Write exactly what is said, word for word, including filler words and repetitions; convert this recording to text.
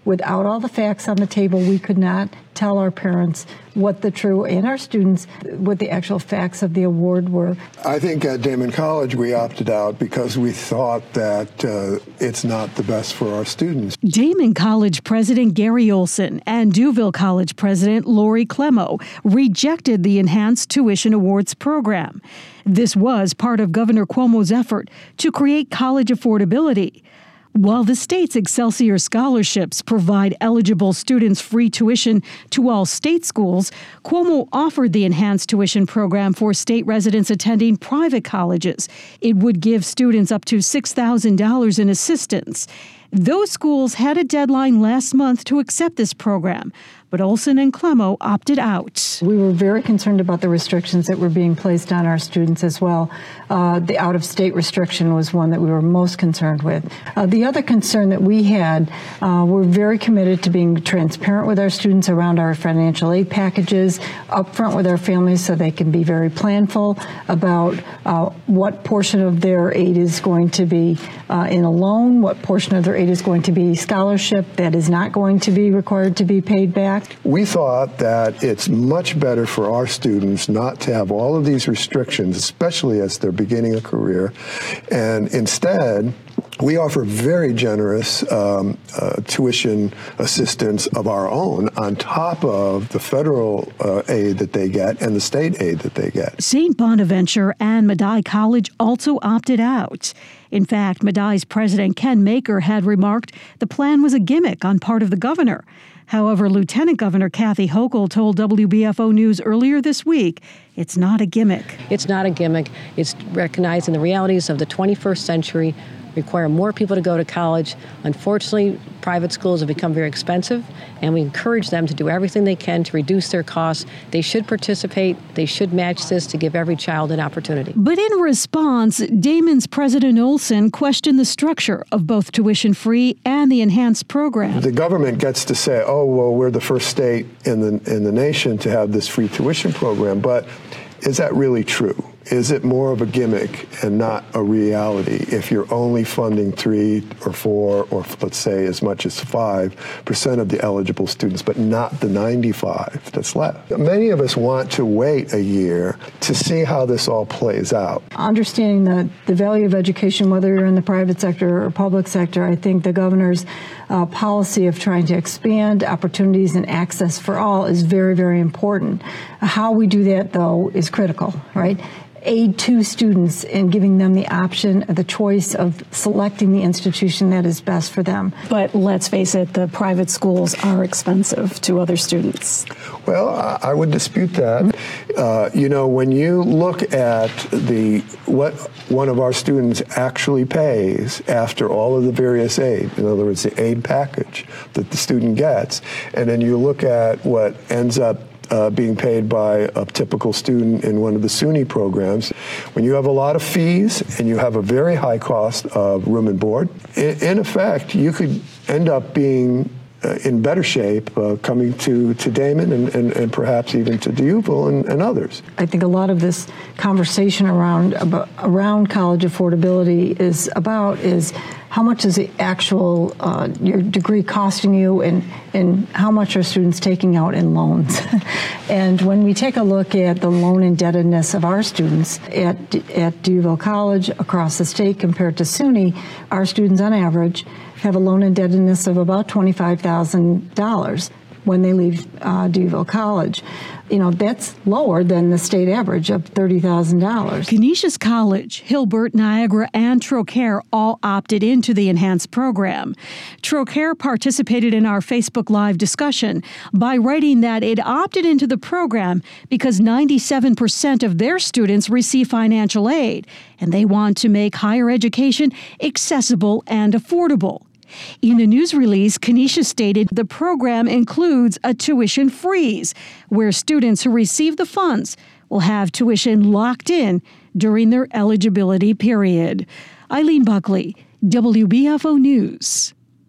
without all the facts on the table, we could not tell our parents what the true, and our students, what the actual facts of the award were. I think at Daemen College we opted out because we thought that uh, it's not the best for our students. Daemen College President Gary Olson and Duville College President Lori Clemo rejected the Enhanced Tuition Awards program. This was part of Governor Cuomo's effort to create college affordability. While the state's Excelsior scholarships provide eligible students free tuition to all state schools, Cuomo offered the enhanced tuition program for state residents attending private colleges. It would give students up to six thousand dollars in assistance. Those schools had a deadline last month to accept this program, but Olson and Clemo opted out. We were very concerned about the restrictions that were being placed on our students as well. Uh, the out-of-state restriction was one that we were most concerned with. Uh, the other concern that we had, uh, we're very committed to being transparent with our students around our financial aid packages, upfront with our families so they can be very planful about uh, what portion of their aid is going to be uh, in a loan, what portion of their aid is going to be scholarship that is not going to be required to be paid back. We thought that it's much better for our students not to have all of these restrictions, especially as they're beginning a career, and instead we offer very generous um, uh, tuition assistance of our own on top of the federal uh, aid that they get and the state aid that they get. Saint Bonaventure and Medaille College also opted out. In fact, Medaille's president Ken Maker had remarked the plan was a gimmick on part of the governor. However, Lieutenant Governor Kathy Hochul told W B F O News earlier this week it's not a gimmick. It's not a gimmick. It's recognizing the realities of the twenty-first century, require more people to go to college. Unfortunately, private schools have become very expensive, and we encourage them to do everything they can to reduce their costs. They should participate. They should match this to give every child an opportunity. But in response, Daemen's President Olson questioned the structure of both tuition-free and the enhanced program. The government gets to say, oh, well, we're the first state in the, in the nation to have this free tuition program, but is that really true? Is it more of a gimmick and not a reality if you're only funding three or four or let's say as much as five percent of the eligible students, but not the ninety-five that's left? Many of us want to wait a year to see how this all plays out. Understanding the, the value of education, whether you're in the private sector or public sector, I think the governor's uh, policy of trying to expand opportunities and access for all is very, very important. How we do that, though, is critical, right? Aid to students and giving them the option, the choice of selecting the institution that is best for them. But let's face it, the private schools are expensive to other students. Well, I would dispute that. Uh, you know, when you look at the what one of our students actually pays after all of the various aid, in other words, the aid package that the student gets, and then you look at what ends up Uh, being paid by a typical student in one of the SUNY programs. When you have a lot of fees and you have a very high cost of room and board, in, in effect, you could end up being uh, in better shape uh, coming to, to Daemen and, and, and perhaps even to Duville and, and others. I think a lot of this conversation around about, around college affordability is about is how much is the actual uh, your degree costing you, and, and how much are students taking out in loans? And when we take a look at the loan indebtedness of our students at at Duville College across the state compared to SUNY, our students on average have a loan indebtedness of about twenty-five thousand dollars when they leave uh, Duville College. You know, that's lower than the state average of thirty thousand dollars. Canisius College, Hilbert, Niagara, and Trocaire all opted into the enhanced program. Trocaire participated in our Facebook Live discussion by writing that it opted into the program because ninety-seven percent of their students receive financial aid, and they want to make higher education accessible and affordable. In a news release, Canisius stated the program includes a tuition freeze, where students who receive the funds will have tuition locked in during their eligibility period. Eileen Buckley, W B F O News.